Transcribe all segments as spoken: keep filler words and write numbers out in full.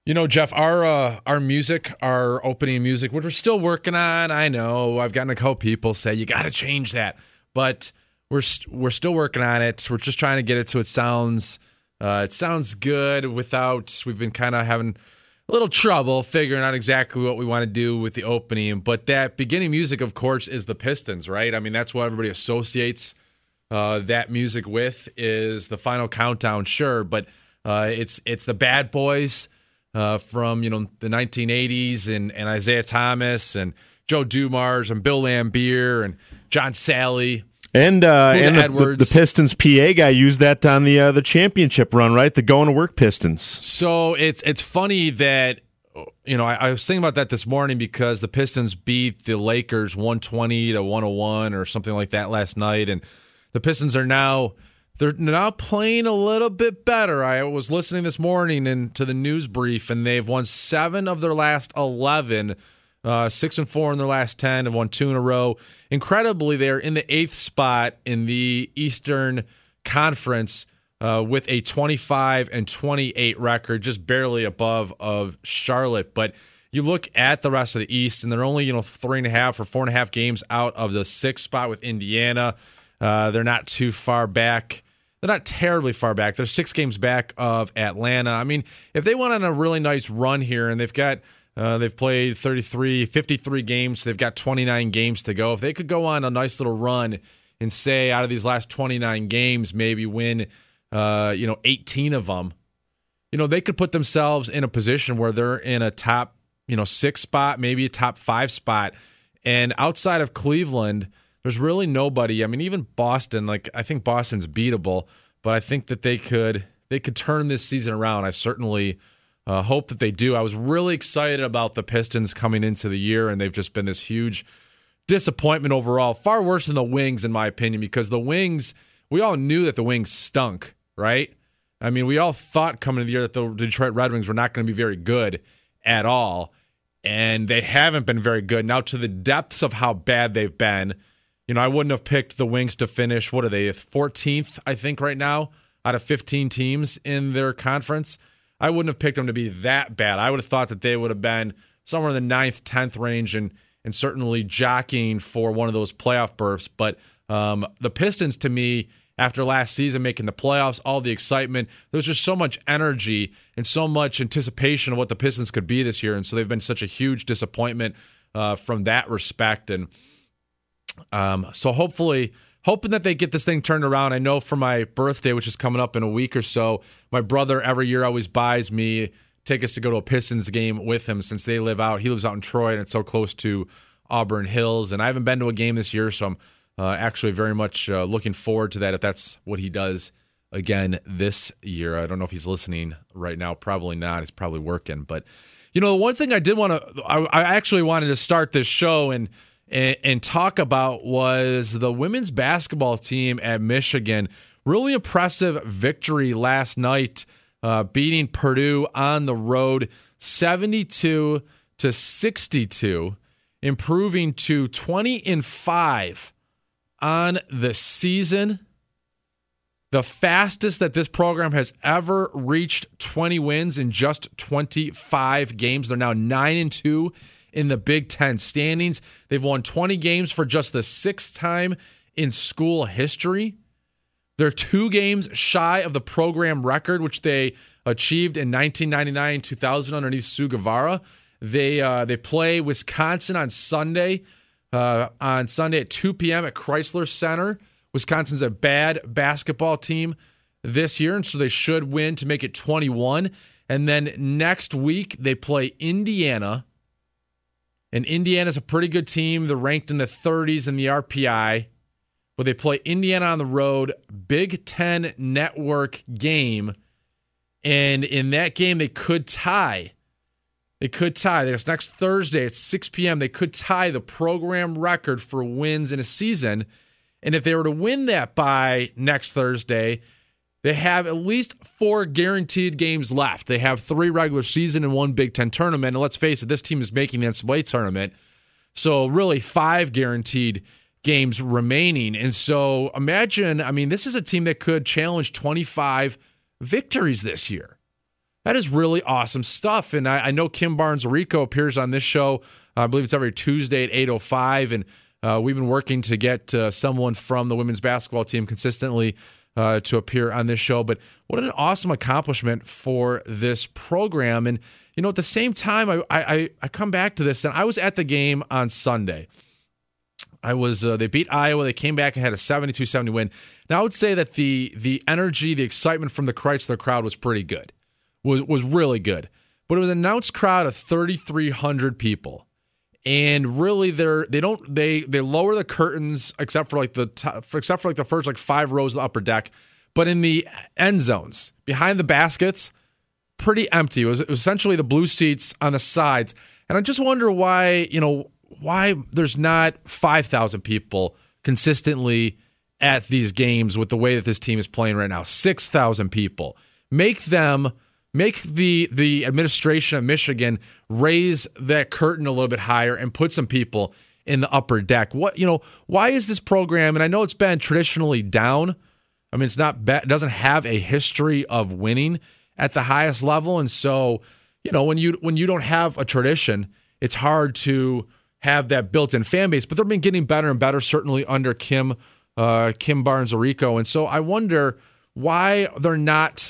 You know, Jeff, our uh, our music, our opening music, which we're still working on. I know I've gotten a couple people say you got to change that, but we're st- we're still working on it. We're just trying to get it so it sounds uh, it sounds good without. We've been kind of having a little trouble figuring out exactly what we want to do with the opening. But that beginning music, of course, is the Pistons, right? I mean, that's what everybody associates uh, that music with. Is the Final Countdown, sure, but uh, it's it's the Bad Boys. Uh, from, you know, the nineteen eighties and, and Isaiah Thomas and Joe Dumars and Bill Laimbeer and John Sally. And uh, and the, the, the Pistons P A guy used that on the uh, the championship run, right? The Going to Work Pistons. So it's it's funny that, you know, I, I was thinking about that this morning because the Pistons beat the Lakers one twenty to one oh one or something like that last night. And the Pistons are now... They're now playing a little bit better. I was listening this morning and to the news brief, and they've won seven of their last eleven, uh, six and four in their last ten, have won two in a row. Incredibly, they're in the eighth spot in the Eastern Conference uh, with a twenty-five and twenty-eight record, just barely above of Charlotte. But you look at the rest of the East, and they're only you know three and a half or four and a half games out of the sixth spot with Indiana. Uh, they're not too far back. They're not terribly far back. They're six games back of Atlanta. I mean, if they went on a really nice run here, and they've got uh, they've played thirty-three, fifty-three games, so they've got twenty-nine games to go. If they could go on a nice little run and say out of these last twenty-nine games, maybe win, uh, you know, eighteen of them, you know, they could put themselves in a position where they're in a top, you know, six spot, maybe a top five spot, and outside of Cleveland. There's really nobody. I mean, even Boston, like I think Boston's beatable, but I think that they could they could turn this season around. I certainly uh, hope that they do. I was really excited about the Pistons coming into the year, and they've just been this huge disappointment overall. Far worse than the Wings, in my opinion, because the Wings, we all knew that the Wings stunk, right? I mean, we all thought coming into the year that the Detroit Red Wings were not going to be very good at all, and they haven't been very good. Now, to the depths of how bad they've been, you know, I wouldn't have picked the Wings to finish, what are they, fourteenth, I think, right now, out of fifteen teams in their conference. I wouldn't have picked them to be that bad. I would have thought that they would have been somewhere in the ninth, tenth range and and certainly jockeying for one of those playoff berths. But um, the Pistons, to me, after last season making the playoffs, all the excitement, there was just so much energy and so much anticipation of what the Pistons could be this year. And so they've been such a huge disappointment uh, from that respect. And Um, so hopefully, hoping that they get this thing turned around. I know for my birthday, which is coming up in a week or so, my brother every year always buys me tickets to go to a Pistons game with him since they live out. He lives out in Troy, and it's so close to Auburn Hills. And I haven't been to a game this year, so I'm uh, actually very much uh, looking forward to that if that's what he does again this year. I don't know if he's listening right now. Probably not. He's probably working. But, you know, the one thing I did want to, I, I actually wanted to start this show and And, and talk about was the women's basketball team at Michigan. Really impressive victory last night, uh, beating Purdue on the road, seventy-two to sixty-two, improving to twenty and five on the season. The fastest that this program has ever reached twenty wins in just twenty-five games. They're now nine and two. In the Big Ten standings. They've won twenty games for just the sixth time in school history. They're two games shy of the program record, which they achieved in nineteen ninety-nine two thousand underneath Sue Guevara. They uh, they play Wisconsin on Sunday, uh, on Sunday at two p.m. at Chrysler Center. Wisconsin's a bad basketball team this year, and so they should win to make it twenty-one. And then next week, they play Indiana. And Indiana's a pretty good team. They're ranked in the thirties in the R P I. But they play Indiana on the road, Big Ten Network game. And in that game, they could tie. They could tie. There's next Thursday at six p.m. They could tie the program record for wins in a season. And if they were to win that by next Thursday, they have at least four guaranteed games left. They have three regular season and one Big Ten tournament. And let's face it, this team is making the N C double A tournament. So really five guaranteed games remaining. And so imagine, I mean, this is a team that could challenge twenty-five victories this year. that is really awesome stuff. And I, I know Kim Barnes-Rico appears on this show. Uh, I believe it's every Tuesday at eight oh five, and uh, we've been working to get uh, someone from the women's basketball team consistently uh, to appear on this show. But what an awesome accomplishment for this program. And, you know, at the same time, I, I, I come back to this, and I was at the game on Sunday. I was. Uh, they beat Iowa. They came back and had a seventy-two seventy win. Now, I would say that the the energy, the excitement from the Chrysler crowd was pretty good, was was really good. But it was an announced crowd of thirty-three hundred people. And really, they're they don't they they lower the curtains except for like the top, except for like the first like five rows of the upper deck, but in the end zones behind the baskets, pretty empty. It was, it was essentially the blue seats on the sides, and I just wonder why you know why there's not five thousand people consistently at these games with the way that this team is playing right now. six thousand people. Make them. Make the the administration of Michigan raise that curtain a little bit higher and put some people in the upper deck. What you know? Why is this program? And I know it's been traditionally down. I mean, it's not bad. It doesn't have a history of winning at the highest level, and so you know when you when you don't have a tradition, it's hard to have that built-in fan base. But they've been getting better and better, certainly under Kim uh, Kim Barnes-Rico, and so I wonder why they're not.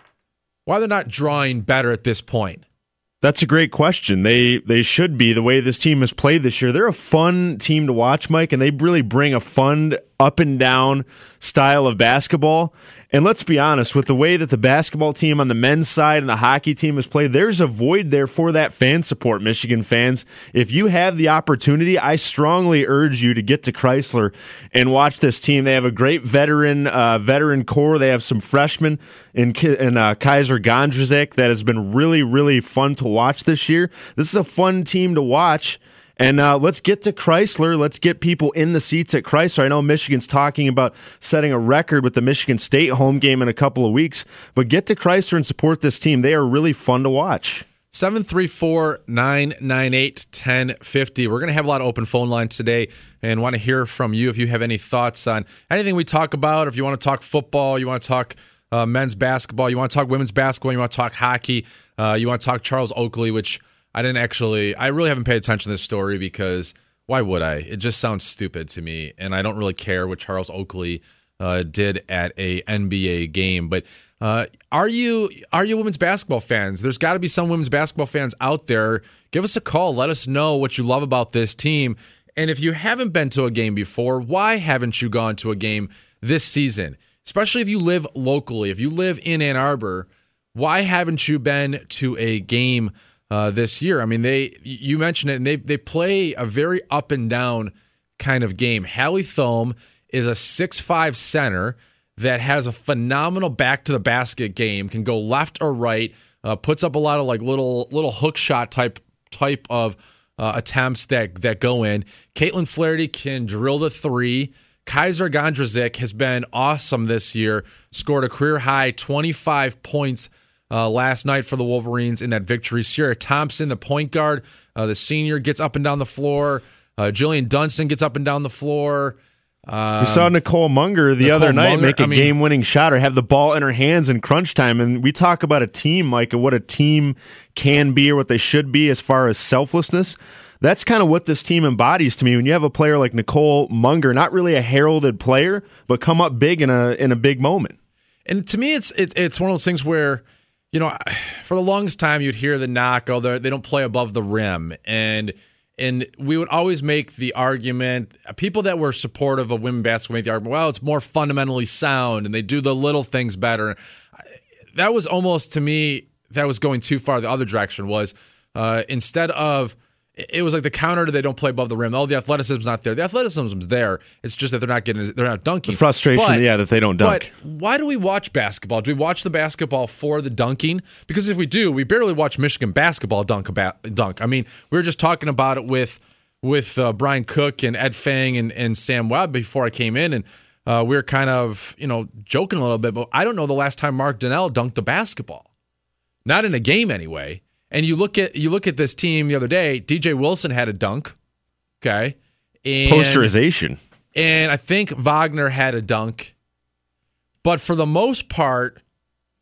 Why they're not drawing better at this point? That's a great question. They they should be. The way this team has played this year, they're a fun team to watch, Mike, and they really bring a fun up and down style of basketball. And let's be honest, with the way that the basketball team on the men's side and the hockey team has played, there's a void there for that fan support, Michigan fans. If you have the opportunity, I strongly urge you to get to Chrysler and watch this team. They have a great veteran uh, veteran core. They have some freshmen in, in uh, Kaiser Gondrzik that has been really, really fun to watch this year. This is a fun team to watch. And uh, let's get to Chrysler. Let's get people in the seats at Chrysler. I know Michigan's talking about setting a record with the Michigan State home game in a couple of weeks, but get to Chrysler and support this team. They are really fun to watch. seven three four, nine nine eight, one zero five zero. We're going to have a lot of open phone lines today and want to hear from you if you have any thoughts on anything we talk about. If you want to talk football, you want to talk uh, men's basketball, you want to talk women's basketball, you want to talk hockey, uh, you want to talk Charles Oakley, which I didn't actually, I really haven't paid attention to this story because why would I? It just sounds stupid to me, and I don't really care what Charles Oakley uh, did at a N B A game. But uh, are you are you women's basketball fans? There's got to be some women's basketball fans out there. Give us a call. Let us know what you love about this team. And if you haven't been to a game before, why haven't you gone to a game this season? Especially if you live locally. If you live in Ann Arbor, why haven't you been to a game Uh, this year? I mean, they you mentioned it, and they they play a very up and down kind of game. Hallie Thome is a six five center that has a phenomenal back to the basket game, can go left or right, uh, puts up a lot of like little little hook shot type type of uh, attempts that that go in. Caitlin Flaherty can drill the three. Kaiser Gondrzik has been awesome this year. Scored a career high twenty-five points Uh, last night for the Wolverines in that victory. Sierra Thompson, the point guard, uh, the senior, gets up and down the floor. Uh, Jillian Dunston gets up and down the floor. Um, we saw Nicole Munger the Nicole other night Munger, make a I mean, game-winning shot or have the ball in her hands in crunch time. And we talk about a team, Mike, and what a team can be or what they should be as far as selflessness. That's kind of what this team embodies to me. When you have a player like Nicole Munger, not really a heralded player, but come up big in a in a big moment. And to me, it's it, it's one of those things where, you know, for the longest time, you'd hear the knock, oh, they don't play above the rim. And and we would always make the argument, people that were supportive of women basketball make the argument, well, it's more fundamentally sound and they do the little things better. That was almost, to me, that was going too far the other direction, was uh, instead of, it was like the counter to they don't play above the rim. Oh, the athleticism's not there. The athleticism's there. It's just that they're not getting, they're not dunking. The frustration, but, yeah, that they don't dunk. But why do we watch basketball? Do we watch the basketball for the dunking? Because if we do, we barely watch Michigan basketball dunk. About, dunk. I mean, we were just talking about it with with uh, Brian Cook and Ed Fang and, and Sam Webb before I came in, and uh, we were kind of, you know, joking a little bit. But I don't know the last time Mark Donnell dunked a basketball, not in a game anyway. And you look at you look at this team the other day. D J Wilson had a dunk, okay, and, posterization, and I think Wagner had a dunk. But for the most part,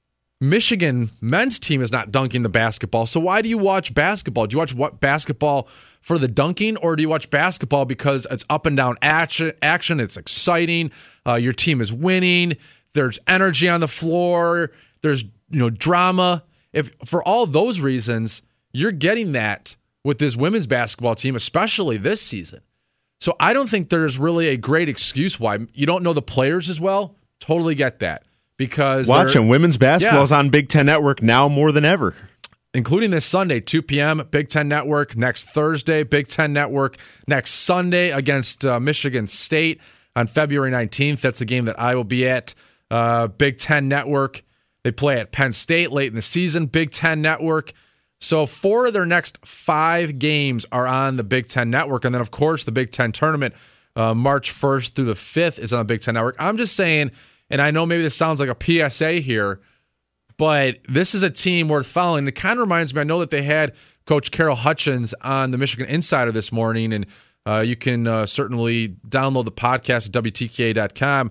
Michigan men's team is not dunking the basketball. So why do you watch basketball? Do you watch what basketball for the dunking, or do you watch basketball because it's up and down action? Action, it's exciting. Uh, your team is winning. There's energy on the floor. There's you know drama. If for all those reasons, you're getting that with this women's basketball team, especially this season. So I don't think there's really a great excuse why you don't know the players as well. Totally get that. Because watching women's basketball yeah. is on Big Ten Network now more than ever. Including this Sunday, two p.m., Big Ten Network. Next Thursday, Big Ten Network. Next Sunday against uh, Michigan State on February nineteenth. That's the game that I will be at. Uh, Big Ten Network. They play at Penn State late in the season. Big Ten Network. So four of their next five games are on the Big Ten Network. And then, of course, the Big Ten Tournament, uh, March first through the fifth, is on the Big Ten Network. I'm just saying, and I know maybe this sounds like a P S A here, but this is a team worth following. It kind of reminds me, I know that they had Coach Carol Hutchins on the Michigan Insider this morning, and uh, you can uh, certainly download the podcast at W T K A dot com.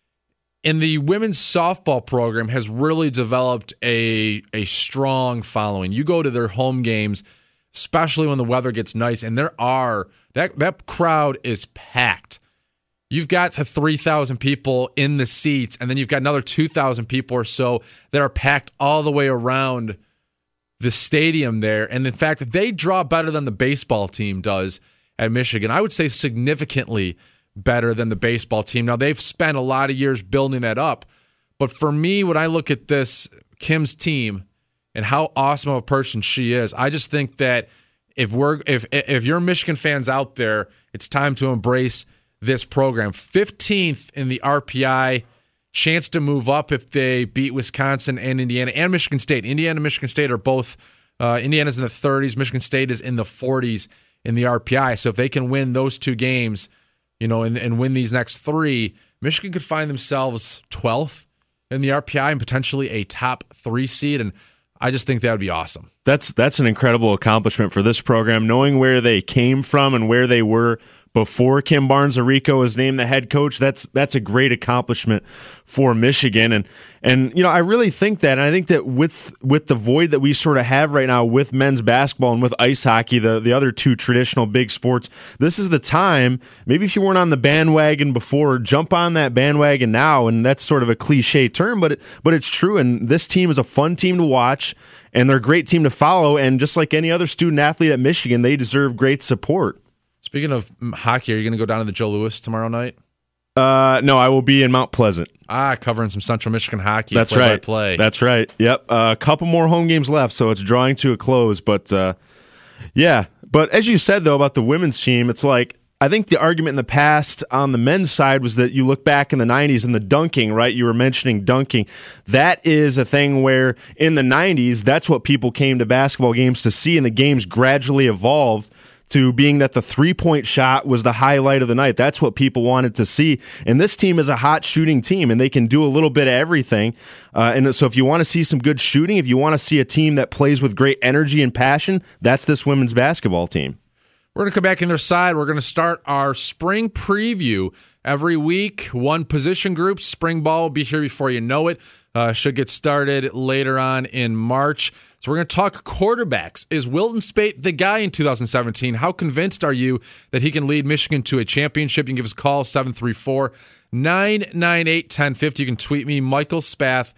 And the women's softball program has really developed a, a strong following. You go to their home games, especially when the weather gets nice, and there are, that, that crowd is packed. You've got the three thousand people in the seats, and then you've got another two thousand people or so that are packed all the way around the stadium there. And in fact, they draw better than the baseball team does at Michigan. I would say significantly better than the baseball team. Now, they've spent a lot of years building that up. But for me, when I look at this, Kim's team, and how awesome of a person she is, I just think that if we're if if you're Michigan fans out there, it's time to embrace this program. fifteenth in the R P I, chance to move up if they beat Wisconsin and Indiana and Michigan State. Indiana and Michigan State are both, uh, Indiana's in the thirties, Michigan State is in the forties in the R P I. So if they can win those two games, you know, and, and win these next three, Michigan could find themselves twelfth in the R P I and potentially a top three seed. And I just think that would be awesome. That's that's an incredible accomplishment for this program, knowing where they came from and where they were before Kim Barnes-Arico was named the head coach. That's that's a great accomplishment for Michigan. And and you know, I really think that, and I think that with with the void that we sort of have right now with men's basketball and with ice hockey, the, the other two traditional big sports, this is the time, maybe if you weren't on the bandwagon before, jump on that bandwagon now. And that's sort of a cliche term, but it, but it's true. And this team is a fun team to watch, and they're a great team to follow. And just like any other student athlete at Michigan, they deserve great support. Speaking of hockey, are you going to go down to the Joe Louis tomorrow night? Uh, no, I will be in Mount Pleasant. Ah, covering some Central Michigan hockey. That's play right. By play. That's right. Yep. A uh, couple more home games left, so it's drawing to a close. But uh, yeah. But as you said, though, about the women's team, it's like, I think the argument in the past on the men's side was that you look back in the nineties and the dunking, right? You were mentioning dunking. That is a thing where in the nineties, that's what people came to basketball games to see, and the games gradually evolved to being that the three-point shot was the highlight of the night. That's what people wanted to see. And this team is a hot shooting team, and they can do a little bit of everything. Uh, and so if you want to see some good shooting, if you want to see a team that plays with great energy and passion, that's this women's basketball team. We're going to come back in their side. We're going to start our spring preview every week. One position group. Spring ball will be here before you know it. Uh, should get started later on in March. So we're going to talk quarterbacks. Is Wilton Speight the guy in two thousand seventeen? How convinced are you that he can lead Michigan to a championship? You can give us a call, seven three four, nine nine eight, one oh five oh. You can tweet me, Michael Spath,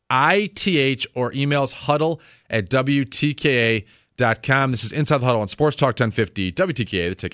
I T H, or emails huddle at W T K A dot com. This is Inside the Huddle on Sports Talk ten fifty, W T K A, The Ticket.